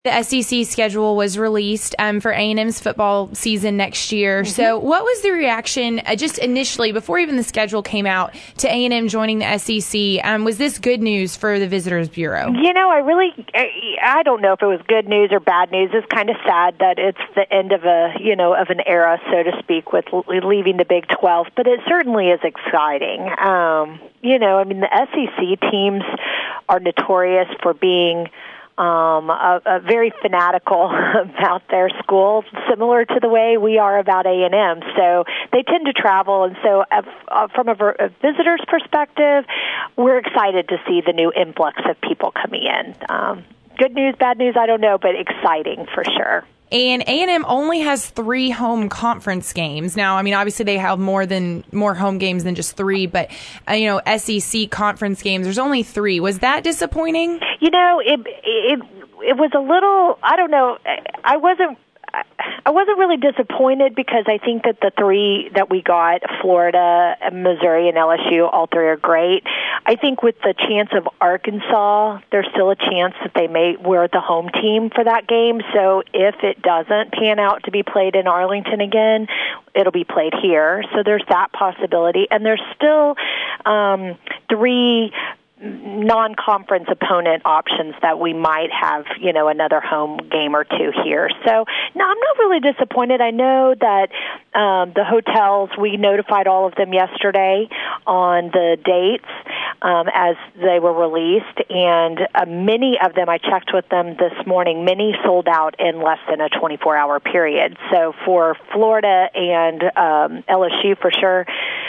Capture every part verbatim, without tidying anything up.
The S E C schedule was released um, for A and M's football season next year. Mm-hmm. So what was the reaction uh, just initially, before even the schedule came out, to A and M joining the S E C? Um, was this good news for the Visitors Bureau? You know, I really, I don't know if it was good news or bad news. It's kind of sad that it's the end of a, you know, of an era, so to speak, with leaving the Big twelve, but it certainly is exciting. Um, you know, I mean, the S E C teams are notorious for being Um, a, a very fanatical about their schools, similar to the way we are about A and M. So they tend to travel, and so uh, uh, from a, a visitor's perspective, we're excited to see the new influx of people coming in. Um, good news, bad news, I don't know, but exciting for sure. And A and M only has three home conference games. Now, I mean, obviously they have more than more home games than just three, but, uh, you know, S E C conference games, there's only three. Was that disappointing? You know, it it it was a little, I don't know, I wasn't I wasn't really disappointed because I think that the three that we got, Florida, Missouri, and L S U, all three are great. I think with the chance of Arkansas, there's still a chance that they may, we're the home team for that game. So if it doesn't pan out to be played in Arlington again, it'll be played here. So there's that possibility. And there's still um, three non-conference opponent options that we might have, you know, another home game or two here. So, no, I'm not really disappointed. I know that um, the hotels, we notified all of them yesterday on the dates um, as they were released, and uh, many of them, I checked with them this morning, many sold out in less than a twenty-four hour period. So for Florida and um, L S U, for sure,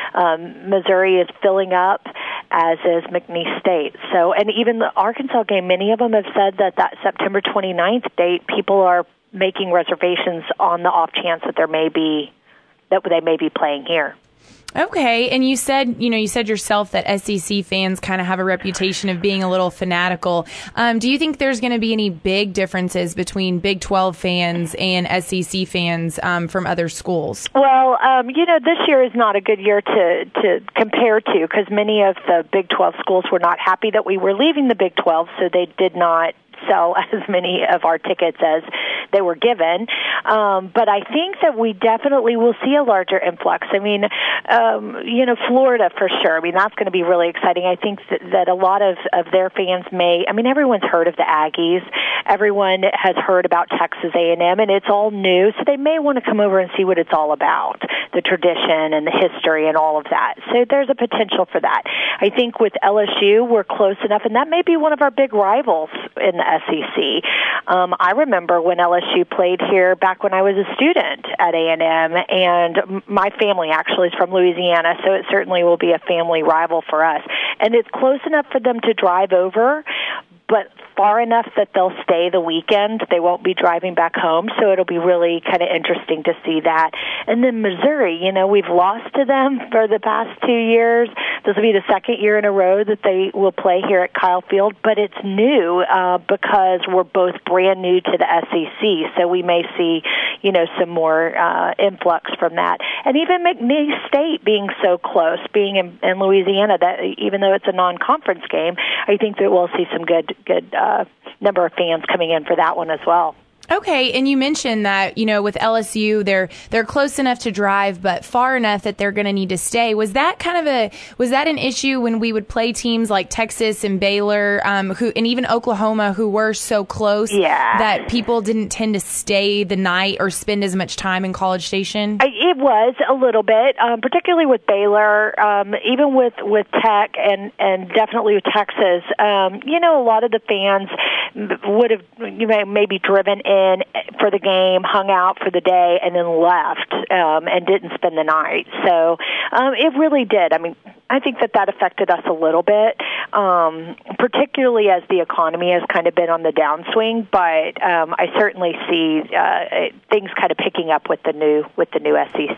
um, Missouri is filling up, as is McNeese State. So, and even the Arkansas game, many of them have said that that September twenty-ninth date, people are making reservations on the off chance that there may be, that they may be playing here. Okay, and you said, you know, you said yourself that S E C fans kind of have a reputation of being a little fanatical. Um, do you think there's going to be any big differences between Big twelve fans and S E C fans um, from other schools? Well, um, you know, this year is not a good year to, to compare to because many of the Big twelve schools were not happy that we were leaving the Big twelve, so they did not sell as many of our tickets as they were given. Um, but I think that we definitely will see a larger influx. I mean, um, you know, Florida for sure. I mean, that's going to be really exciting. I think that, that a lot of, of their fans may, I mean, everyone's heard of the Aggies. Everyone has heard about Texas A and M, and it's all new, so they may want to come over and see what it's all about, the tradition and the history and all of that. So there's a potential for that. I think with L S U, we're close enough, and that may be one of our big rivals in the S E C. Um, I remember when L S U played here back when I was a student at A and M, and my family actually is from Louisiana, so it certainly will be a family rival for us. And it's close enough for them to drive over, but far enough that they'll stay the weekend. They won't be driving back home, so it'll be really kind of interesting to see that. And then Missouri, you know, we've lost to them for the past two years. This will be the second year in a row that they will play here at Kyle Field, but it's new uh, because we're both brand new to the S E C, so we may see, you know, some more uh, influx from that. And even McNeese State being so close, being in, in Louisiana, that even though it's a non-conference game, I think that we'll see some good, good uh, number of fans coming in for that one as well. Okay, and you mentioned that, you know, with L S U, they're they're close enough to drive, but far enough that they're going to need to stay. Was that kind of a was that an issue when we would play teams like Texas and Baylor, um, who and even Oklahoma, who were so close, yeah. that people didn't tend to stay the night or spend as much time in College Station? It was a little bit, um, particularly with Baylor, um, even with with Tech, and and definitely with Texas. Um, you know, a lot of the fans would have you know maybe driven in for the game, hung out for the day, and then left um, and didn't spend the night. So um, it really did. I mean, I think that that affected us a little bit, um, particularly as the economy has kind of been on the downswing. But um, I certainly see uh, things kind of picking up with the new with the new S E C.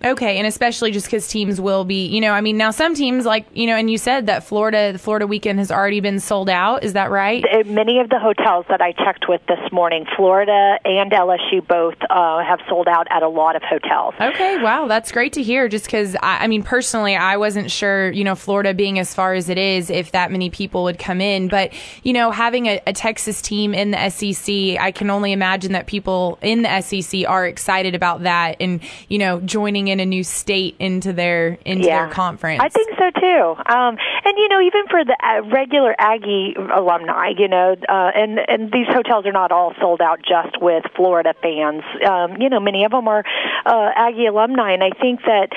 Okay, and especially just because teams will be, you know, I mean, now some teams like, you know, and you said that Florida, the Florida weekend has already been sold out. Is that right? Many of the hotels that I checked with this morning, Florida and L S U both uh, have sold out at a lot of hotels. Okay, wow, that's great to hear. Just because, I, I mean, personally, I wasn't sure, you know, Florida being as far as it is, if that many people would come in. But, you know, having a, a Texas team in the S E C, I can only imagine that people in the S E C are excited about that and, you know, joining in a new state into their into yeah, their conference. I think so too. Um, and you know, even for the uh, regular Aggie alumni, you know, uh, and and these hotels are not all sold out just with Florida fans. Um, you know, many of them are uh, Aggie alumni, and I think that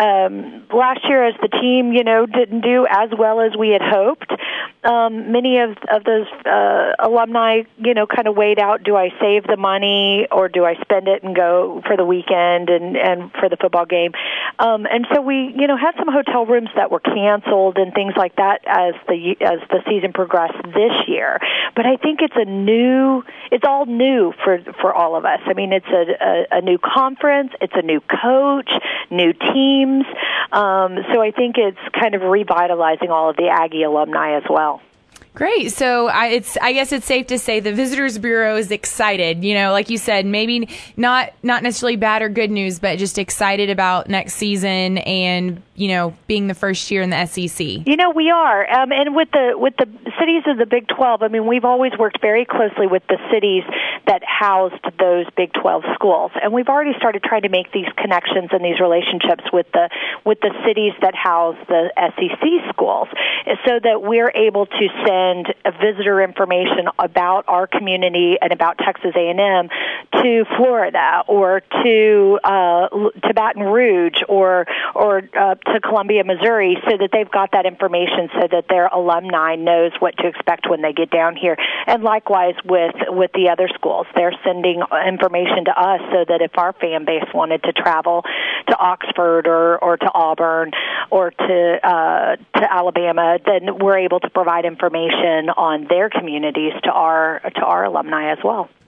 um, last year, as the team, you know, didn't do as well as we had hoped. Um, many of of those uh, alumni, you know, kind of weighed out: do I save the money or do I spend it and go for the weekend and and for the football game? Um, and so we, you know, had some hotel rooms that were canceled and things like that as the as the season progressed this year. But I think it's a new, it's all new for for all of us. I mean, it's a a, a new conference, it's a new coach, new teams. Um, so I think it's kind of revitalizing all of the Aggie alumni as well. Great. So I, it's, I guess it's safe to say the Visitors Bureau is excited. You know, like you said, maybe not not necessarily bad or good news, but just excited about next season and, you know, being the first year in the S E C. You know, we are. Um, and with the with the cities of the Big twelve, I mean, we've always worked very closely with the cities that housed those Big twelve schools. And we've already started trying to make these connections and these relationships with the with the cities that house the S E C schools so that we're able to send visitor information about our community and about Texas A and M to Florida or to uh, to Baton Rouge or or uh, to Columbia, Missouri, so that they've got that information so that their alumni knows what to expect when they get down here. And likewise with with the other schools, they're sending information to us so that if our fan base wanted to travel to Oxford or, or to Auburn or to uh, to Alabama, then we're able to provide information on their communities to our to our alumni as well.